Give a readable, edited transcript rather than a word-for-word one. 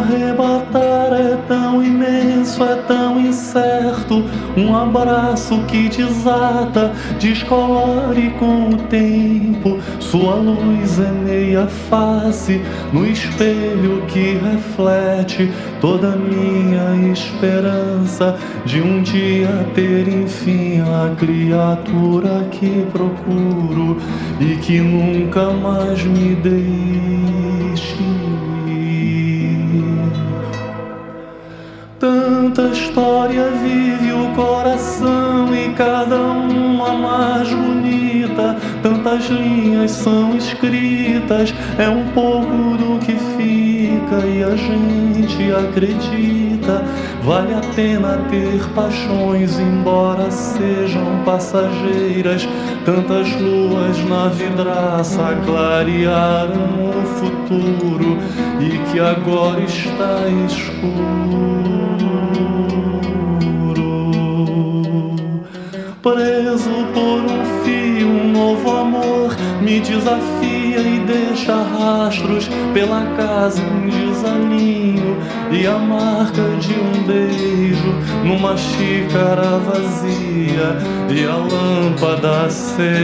arrebatar é tão imenso, é tão incerto. Um abraço que desata, descolore com o tempo. Sua luz é meia face no espelho que reflete toda a minha esperança de um dia ter enfim a criatura que procuro e que nunca mais me deixe ir. Tanta história vive o coração e cada uma mais bonita. Tantas linhas são escritas, é um pouco do que fica e a gente acredita. Vale a pena ter paixões, embora sejam passageiras. Tantas luas na vidraça clarearam o futuro e que agora está escuro. Preso por um fio, um novo amor me desafia e deixa rastros pela casa, um desalinho e a marca de um beijo numa xícara vazia e a lâmpada acesa.